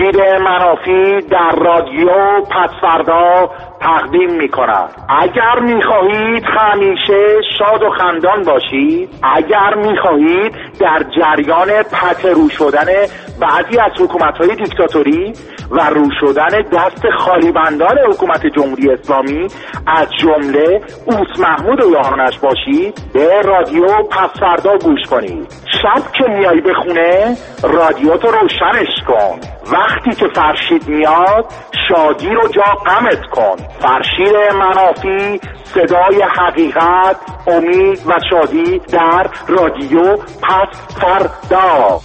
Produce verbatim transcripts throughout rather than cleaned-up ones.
فرشید منافی در رادیو پسفردا تقدیم می کند. اگر می خواهید همیشه شاد و خندان باشید، اگر می خواهید در جریان پترو شدن بعضی از حکومت‌های دیکتاتوری و رو شدن دست خالی بندان حکومت جمهوری اسلامی از جمله اوس محمود و یارانش باشید، به رادیو پسفردا گوش کنید. شب که میای به خونه رادیو تو روشنش کن. وقتی که فرشید میاد شادی رو جا غمت کن. فرشید منافی، صدای حقیقت، امید و شادی در رادیو پسفردا.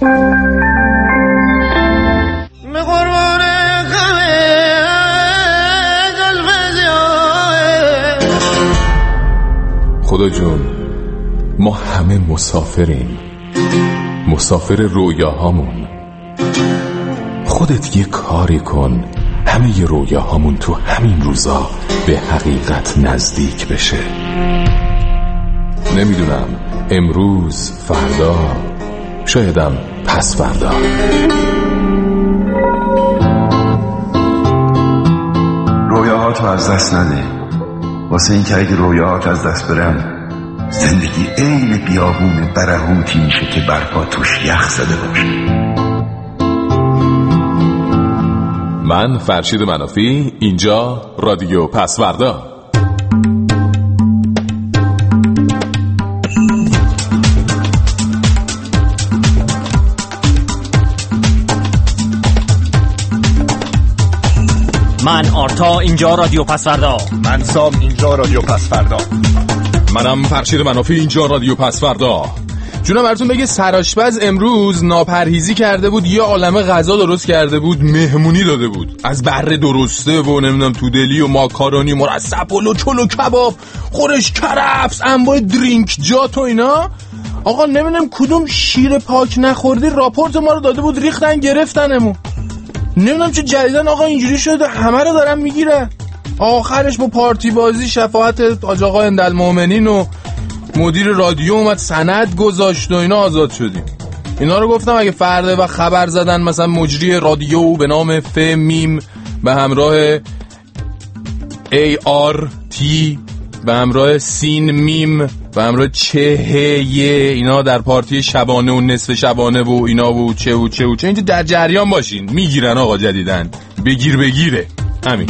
خدا جون، ما همه مسافریم، مسافر رویاهامون. خودت یه کاری کن همه ی رویاهامون تو همین روزا به حقیقت نزدیک بشه. نمیدونم، امروز، فردا، شایدم پس فردا. رویاهاتو از دست نده، واسه این که اگه رویاهات از دست برن زندگی عین بیابون برهوتی میشه که برپا توش یخ زده باشه. من فرشید منافی، اینجا رادیو پسفردا. من آرتا، اینجا رادیو پسفردا. من سام، اینجا رادیو پسفردا. منم فرشید منافی، اینجا رادیو پسفردا. جونم براتون بگه سرآشپز امروز ناپرهیزی کرده بود، یه عالمه غذا درست کرده بود، مهمونی داده بود. از بره درسته و نمیدونم تودلی و ماکارونی مرسب و لوچل و کباب، خورش کرفس، انواع درینک جات و اینا. آقا نمیدونم کدوم شیر پاک نخوردی راپورت ما رو داده بود، ریختن گرفتنمون. نمیدونم چه جدیدن آقا اینجوری شده، همه رو دارن میگیرن. آخرش با پارتی بازی شفاعت حاج آقا اندالمومنین و مدیر رادیو اومد سند گذاشت و اینا آزاد شدیم. اینا رو گفتم اگه فرده و خبر زدن مثلا مجری رادیو به نام ف میم به همراه ای آر تی به همراه سین میم به همراه چه هیه اینا در پارتی شبانه و نصف شبانه و اینا و چه و چه و چه اینجا در جریان باشین. میگیرن آقا جدیدن، بگیر بگیره همین.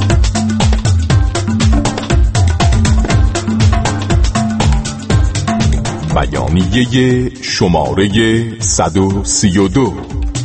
بیانیه شماره صد و سی و دو.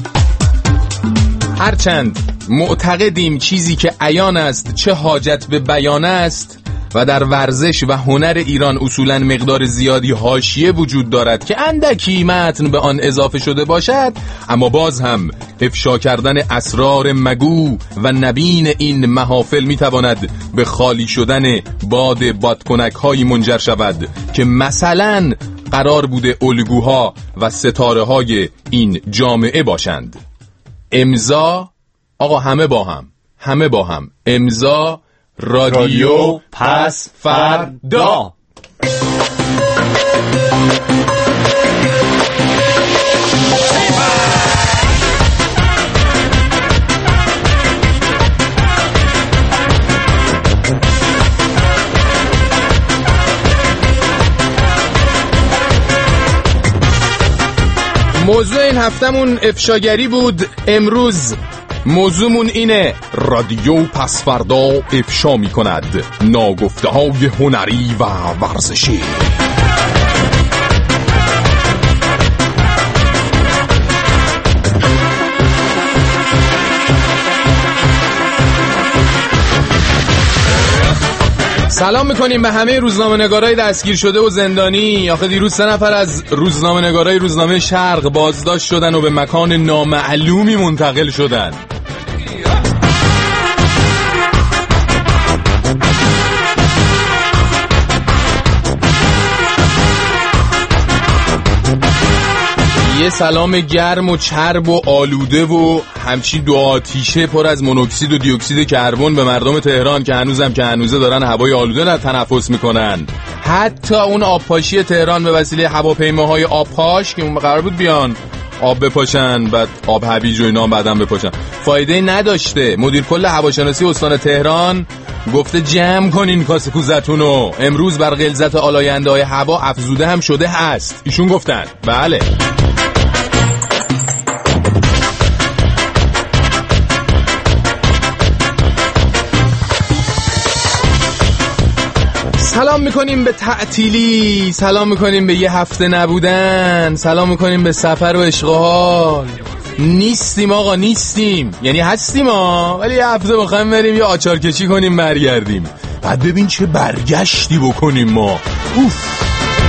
هرچند معتقدیم چیزی که عیان است چه حاجت به بیان است و در ورزش و هنر ایران اصولاً مقدار زیادی حاشیه وجود دارد که اندکی متن به آن اضافه شده باشد، اما باز هم افشا کردن اسرار مگو و نبین این محافل میتواند به خالی شدن باد بادکنک هایی منجر شود که مثلاً قرار بوده الگوها و ستاره های این جامعه باشند. امضا آقا همه با هم همه با هم امضا رادیو پسفردا. موضوع این هفتمون افشاگری بود. امروز موضوعمون اینه: رادیو پسفردا افشا می کند ناگفته های هنری و ورزشی. سلام میکنیم به همه روزنامه‌نگارای دستگیر شده و زندانی. آخه دیروز سه نفر از روزنامه‌نگارای روزنامه شرق بازداشت شدن و به مکان نامعلومی منتقل شدن. یه سلام گرم و چرب و آلوده و همچین دو آتیشه پر از مونوکسید و دیوکسید کربن به مردم تهران که هنوزم که هنوزه دارن هوای آلوده را تنفس میکنن. حتی اون آبپاشی تهران به وسیله هواپیماهای آبپاش که اون قرار بود بیان آب بپاشن، بعد آب هویج و اینا هم بعدم بپاشن. فایده نداشته. مدیر کل هواشناسی استان تهران گفته جمع کنین کاسه کوزتونو، امروز بر غلظت آلاینده های هوا افزوده هم شده هست. ایشون گفتن. بله. سلام میکنیم به تعطیلی، سلام میکنیم به یه هفته نبودن، سلام میکنیم به سفر و عشق و حال. نیستیم آقا، نیستیم، یعنی هستیم ها، ولی یه هفته میخوایم بریم یه آچار کشی کنیم برگردیم. بعد ببین چه برگشتی بکنیم ما. اوف.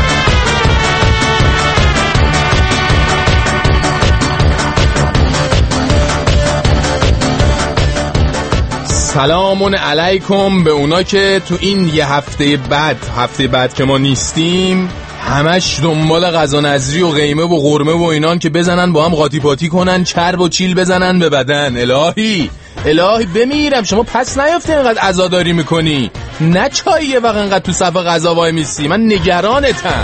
سلامون علیکم به اونا که تو این یه هفته بعد هفته بعد که ما نیستیم همش دنبال غذا نظری و قیمه و قرمه و اینان که بزنن با هم قاطی پاتی کنن، چرب و چیل بزنن به بدن. الهی الهی بمیرم، شما پس نیفته اینقدر عزاداری میکنی؟ نه چایی یه وقت اینقدر تو صف غذا وای میسی، من نگرانتم.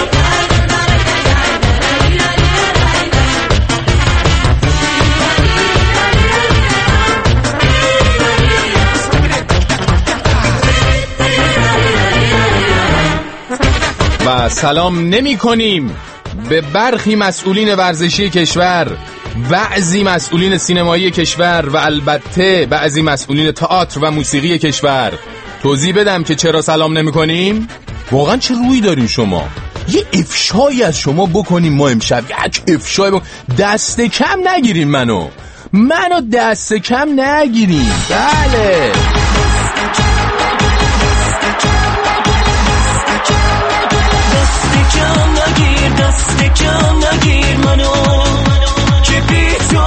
و سلام نمی کنیم به برخی مسئولین ورزشی کشور، بعضی مسئولین سینمایی کشور و البته بعضی مسئولین تئاتر و موسیقی کشور. توضیح بدم که چرا سلام نمی کنیم؟ واقعا چه روی داریم شما؟ یه افشایی از شما بکنیم ما امشب، یک افشای بکنیم. دست کم نگیریم منو منو دست کم نگیریم. بله دست کم نگیر منو که بی تو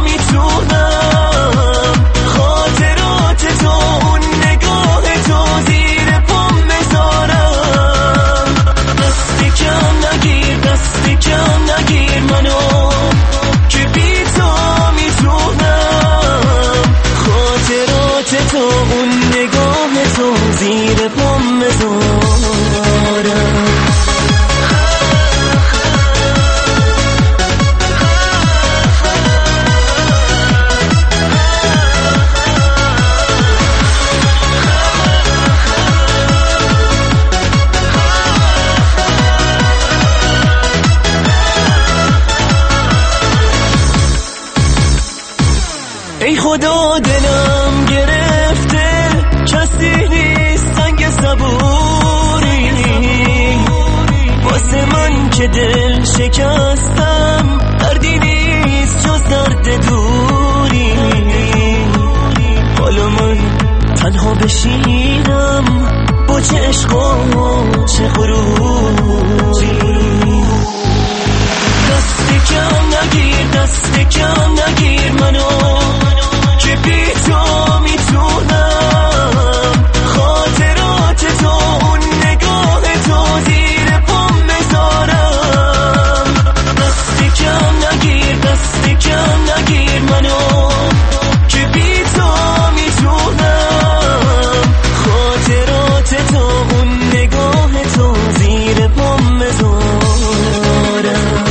میتونم خاطرات تو اون نگاه تو زیر پام بذارم. دست کم نگیر دست کم نگیر منو که بی تو میتونم خاطرات تو اون نگاه تو زیر پام بذارم. ای خدا دلم گرفته، کسی نیست سنگ صبوری واسه من که دل شکستم، دردی نیست جز درد دوری. حالا من تنها بشینم با چه عشق و چه غروری. دست کم نگیر دست کم نگیر منو که بی تو میتونم خاطرات تو اون نگاه تو زیر پام بذارم. دست کم نگیر دست کم نگیر منو که بی تو میتونم خاطرات تو اون نگاه تو زیر پام بذارم.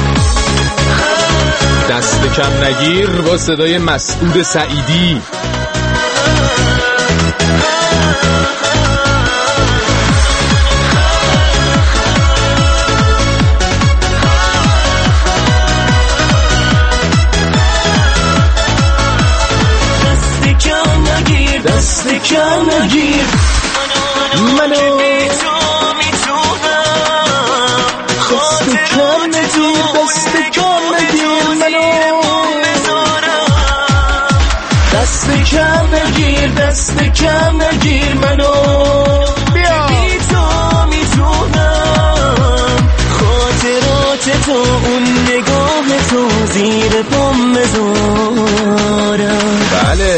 دست کم نگیر با صدای مسعود سعیدی. دست کم نگیر دست کم نگیر منو که بی تو میتونم خاطرات تو دست کم نگیر منو دست کم نگیر دست کم نگیر منو بیا بی تو میتونم خاطرات تو اون نگاه تو زیر پام بذارم. بله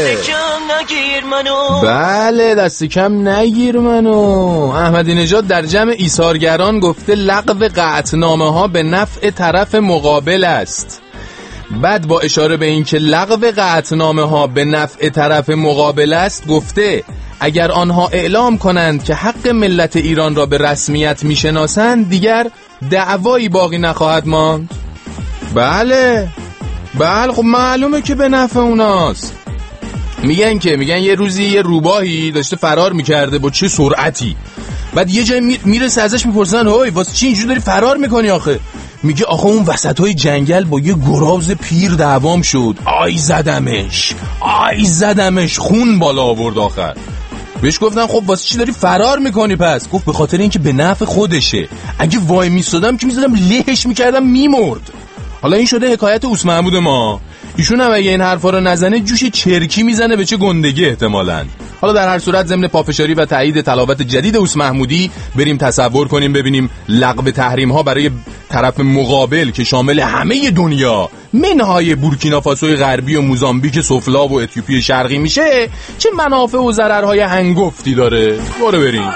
بله دست کم نگیر منو. احمدی نژاد در جمع ایثارگران گفته لغو قطعنامه ها به نفع طرف مقابل است. بعد با اشاره به این که لغو قطعنامه ها به نفع طرف مقابل است گفته اگر آنها اعلام کنند که حق ملت ایران را به رسمیت میشناسند دیگر دعوایی باقی نخواهد ماند. بله بله خب معلومه که به نفع اوناست. میگن که میگن یه روزی یه روباهی داشته فرار میکرده با چه سرعتی، بعد یه جای میرسه ازش میپرسن هوی واسه چی اینجوری داری فرار میکنی آخه؟ میگه آخه اون وسطای جنگل با یه گراز پیر دعوام شد، آی زدمش آی زدمش خون بالا آورد آخر. بهش گفتن خب واسه چی داری فرار میکنی پس؟ گفت به خاطر اینکه به نفع خودشه، اگه وای میستادم که میزدم لهش میکردم میمرد. حالا این شده حکایت اوس محمود ما، ایشون هم اگه این حرفا رو نزنه جوش چرکی میزنه به چه گندگی احتمالاً. حالا در هر صورت ضمن پافشاری و تایید تلاوت جدید اوس محمودی بریم تصور کنیم ببینیم لغو تحریم ها برای طرف مقابل که شامل همه دنیا منهای بورکینافاسوی غربی و موزامبیک سفلا و اتیوپی شرقی میشه چه منافع و ضررهای هنگفتی داره. برو بریم.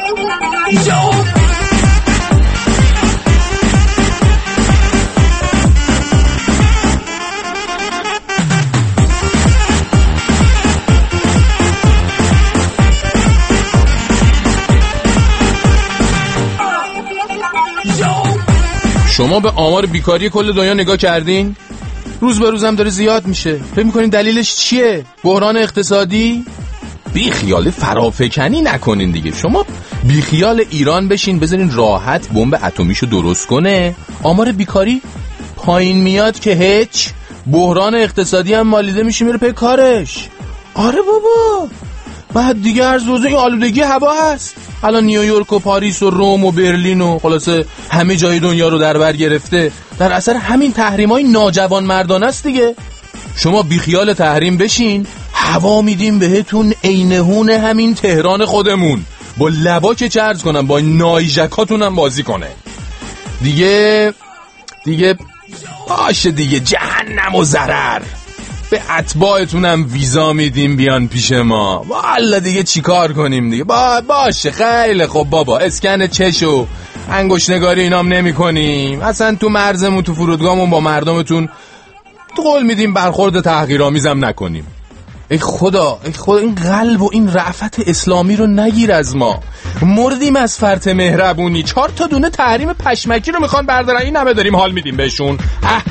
شما به آمار بیکاری کل دنیا نگاه کردین؟ روز به روز هم داره زیاد میشه. فکر میکنین دلیلش چیه؟ بحران اقتصادی؟ بی خیال فرافکنی نکنین دیگه. شما بی خیال ایران بشین بذارین راحت بمب اتمیشو درست کنه، آمار بیکاری پایین میاد که هیچ، بحران اقتصادی هم مالیده میشه میره پی کارش. آره بابا، بعد دیگه عرض وزه این آلودگی هوا هست. الان نیویورک و پاریس و روم و برلین و خلاصه همه جای دنیا رو در بر گرفته در اثر همین تحریمای ناجوان مردانه است دیگه. شما بیخیال تحریم بشین، هوا میدیم بهتون عینهون همین تهران خودمون، با لبا که چرز کنم با نایجکاتون هم بازی کنه دیگه. دیگه باشه دیگه، جهنم و ضرر. به اتباعتونم ویزا میدیم بیان پیش ما، والا دیگه چیکار کنیم دیگه. با باشه خیلی خب بابا، اسکن چش و انگشت نگاری اینام نمی کنیم اصلا. تو مرزمون تو فرودگاهمون با مردمتون قول میدیم برخورد تحقیرآمیزم نکنیم. ای خدا ای خدا این قلب و این رأفت اسلامی رو نگیر از ما. مردیم از فرط مهربونی. چهار تا دونه تحریم پشمکی رو میخوان بردارن، این همه داریم حال میدیم بهشون. اه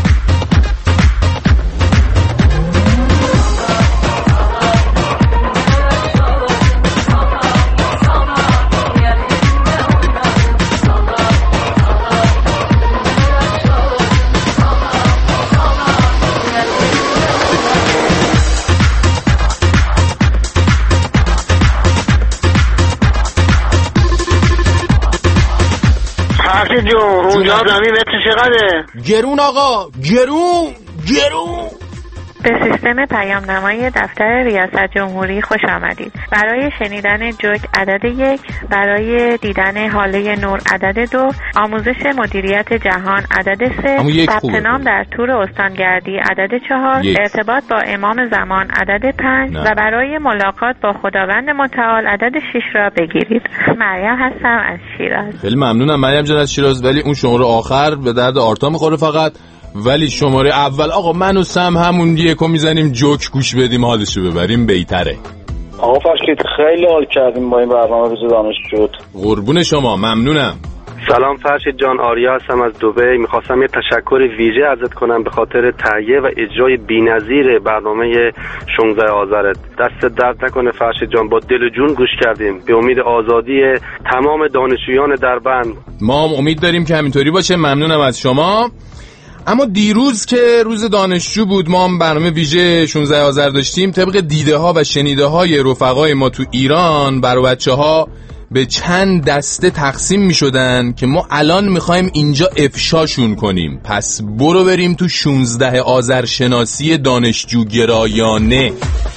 جو اونجا زمین متر چقدره؟ گرون آقا، گرون گرون. به سیستم پیام نمای دفتر ریاست جمهوری خوش آمدید. برای شنیدن جوک عدد یک، برای دیدن حاله نور عدد دو، آموزش مدیریت جهان عدد سه، ثبت نام در تور استانگردی عدد چهار، ارتباط با امام زمان عدد پنج و برای ملاقات با خداوند متعال عدد شش را بگیرید. مریم هستم از شیراز. خیلی ممنونم مریم جان از شیراز، ولی اون شماره آخر به درد آرتا میخوره فقط. ولی شماره اول آقا من و سم همون یکو میزنیم جوک گوش بدیم حالشو ببریم بهتره. آقا فرشید خیلی حال کردیم با این برنامه روز دانشجو. قربون شما، ممنونم. سلام فرشید جان، آریا هستم از دبی. میخواستم یه تشکر ویژه ازت کنم به خاطر تهیه و اجرای بی‌نظیر برنامه شانزده آذرت. دست درد نکنه فرشید جان، با دل و جون گوش کردیم. به امید آزادی تمام دانشجویان دربند. ما هم امید داریم که همینطوری باشه. ممنونم از شما. اما دیروز که روز دانشجو بود ما هم برنامه ویژه شانزده آذر داشتیم. طبق دیده ها و شنیده های رفقای ما تو ایران برای بچه ها به چند دسته تقسیم می شدن که ما الان می خوایم اینجا افشاشون کنیم. پس برو بریم تو شانزده آذر شناسی دانشجو گرایانه.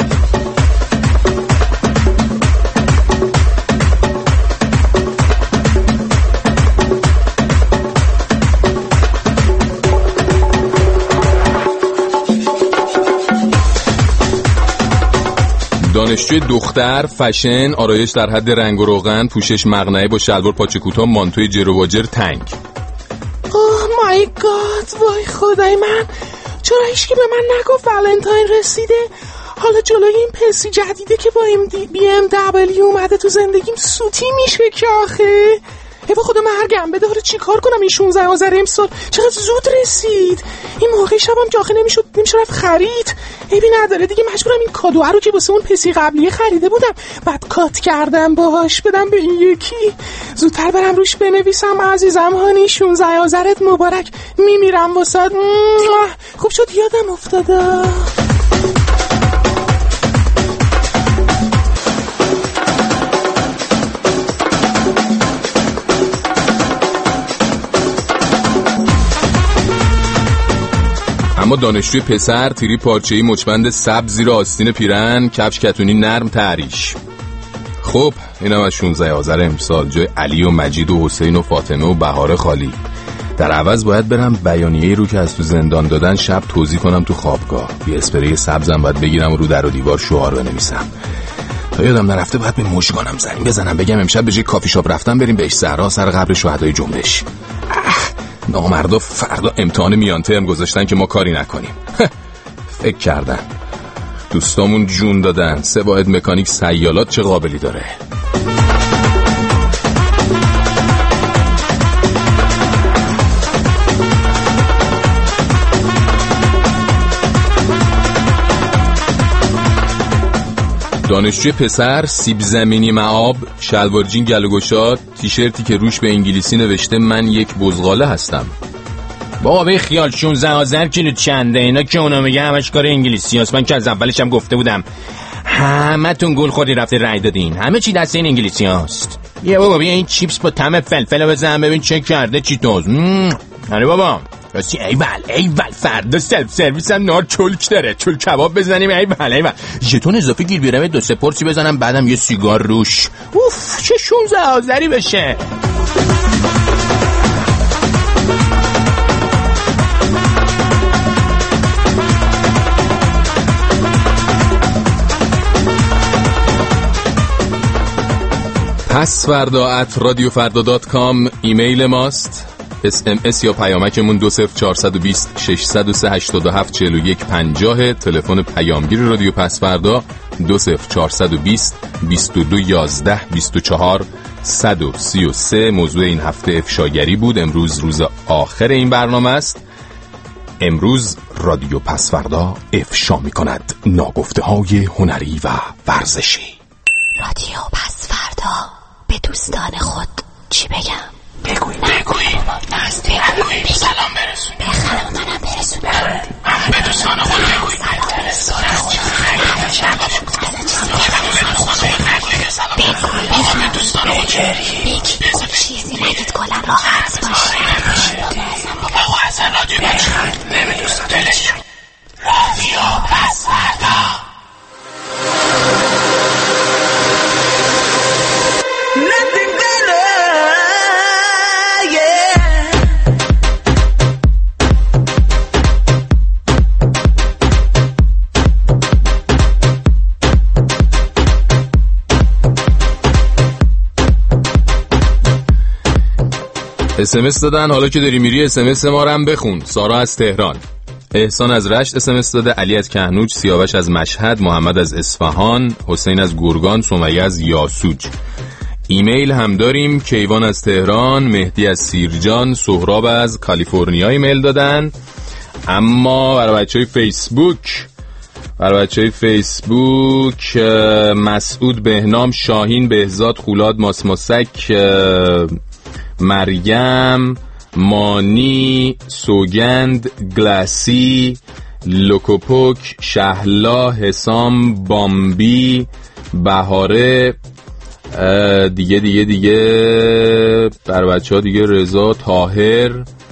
دانشجوی دختر، فشن، آرایش در حد رنگ و روغن، پوشش مقنعه با شلوار پاچه کوتاه، مانتوی جر و واجر تنگ. اوه مای گاد، وای خدای من، چرا هیچکی به من نگفت ولنتاین رسیده؟ حالا جلوی این پسی جدیده که با ام دی بی ام دبلیو اومده تو زندگیم سوتی میشه که آخه ای خدا مرگم بده، حالا چی کار کنم؟ این شانزده آذر امسال چقدر زود رسید. این موقع شبم که آخه نمیشد نمیشه رفت خرید. ای بی نداره دیگه، مجبورم این کادو رو که واسه اون پسی قبلی خریده بودم بعد کات کردم باهاش بدم به این یکی. زودتر برم روش بنویسم عزیزم هانی شانزده آذرت مبارک، میمیرم واسات. خوب شد یادم افتاده. اما دانشجوی پسر تیری پارچه‌ای مچبند سبز زیر آستین پیرن، کفش کتونی نرم تعریش. خب اینم از شانزده آذر امسال، جای علی و مجید و حسین و فاطمه و بهار خالی. در عوض باید برم بیانیه‌ای رو که از تو زندان دادن شب توزیع کنم تو خوابگاه. یه اسپری سبزم باید بگیرم و رو در و دیوار شعار بنویسم. تا یادم نرفته باید به مژگانم زنگ بزنم بگم امشب به جای کافی شاپ رفتم بریم بهش زهرا سر قبر شهدای جنبش. نامردا فردا امتحان میان ترم گذاشتن که ما کاری نکنیم. فکر کردن دوستامون جون دادن، سه واحد مکانیک سیالات چه قابلی داره. دانشجوی پسر سیب زمینی معاب، شلوار جین گل و گشاد، تیشرتی که روش به انگلیسی نوشته من یک بزغاله هستم. بابا به خیال شانزده آذر کیلو چنده، اینا که اونا میگه همش کار انگلیسی هست. من که از اولش هم گفته بودم همه تون گل خودی رفته رای دادین، همه چی دست این انگلیسی هست. یه بابا بیا این چیپس با طعم فلفل بزن ببین چه کرده چی توز. آره بابا راستی ایول ایول فردا سلف سرویس هم نار چلک داره، چلک کباب بزنیم. ایول ایول ژتون اضافه گیر بیارم دو سه پرسی بزنم بعدم یه سیگار روش. اوف چه شانزده آذری بشه. پس فردا ات رادیو فردا دات کام ایمیل ماست. اس ام اس یا پیامکمون دو صفر چهارصد و بیست ششصد و سه هشتاد و هفت چهل و یک پنجاه. تلفن پیامگیر رادیو پس فردا دو صفر چهارصد و بیست بیست و دو یازده بیست و چهار صد و سی و سه. موضوع این هفته افشاگری بود. امروز روز آخر این برنامه است. امروز رادیو پس فردا افشا می کند ناگفته های هنری و ورزشی. رادیو پس فردا به دوستان خود چی بگم؟ بگوی بگوی نست بگوی سلام برسون بخلم منم برسون همه به دوستان خود بگوی سلام برسون همه به دوستان خود بگی چیزی نگید کلم راحت باشی. بابا اصلا رادیو بچه نمی دوستان دلش رادیو پس فردا. اس ام اس دادن، حالا که داری میری اس ام اس ما رو هم بخون. سارا از تهران، احسان از رشت اس ام اس داده، علی از کهنوج، سیاوش از مشهد، محمد از اصفهان، حسین از گرگان، سمیه از یاسوج. ایمیل هم داریم. کیوان از تهران، مهدی از سیرجان، سهراب از کالیفرنیا ایمیل دادن. اما برای بچهای فیسبوک برای بچهای فیسبوک مسعود، بهنام، شاهین، بهزاد، خولاد، ماسماسک، مریم، مانی، سوگند، گلاسی، لوکوپوک، شهلا، حسام، بامبی، بهاره، دیگه دیگه دیگه در بچه ها دیگه رضا، طاهر،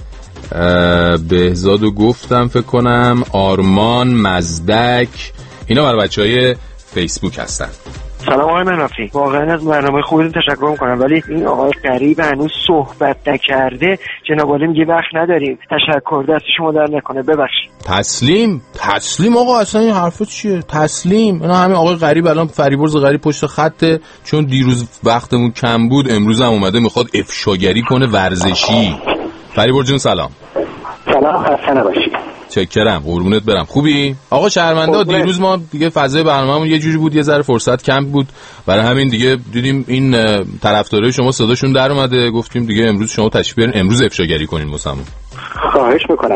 بهزادو گفتم فکر کنم، آرمان، مزدک، اینا برای بچه های فیسبوک هستن. سلام آقای منافی، واقعا از برنامه خوبتون تشکر میکنم، ولی این آقای غریب هنوز صحبت نکرده. جناب عالی میگه وقت نداریم. تشکر، دست شما در نکنه، ببخشید. تسلیم تسلیم آقا، اصلا این حرفا چیه؟ تسلیم. اینا همین آقای غریب الان فریبرز غریب پشت خطه، چون دیروز وقتمون کم بود امروز هم اومده میخواد افشاگری کنه ورزشی. فریبرز جون سلام. سلام، خسته نباشی. چکرم، قربونت برم. خوبی؟ آقا شرمنده، دیروز ما دیگه فضای برنامه‌مون یه جوری بود، یه ذره فرصت کم بود، برای همین دیگه دیدیم این طرفدارای شما صداشون در اومده، گفتیم دیگه امروز شما تشریف بیارین امروز افشاگری کنین واسمون. خواهش میکنم.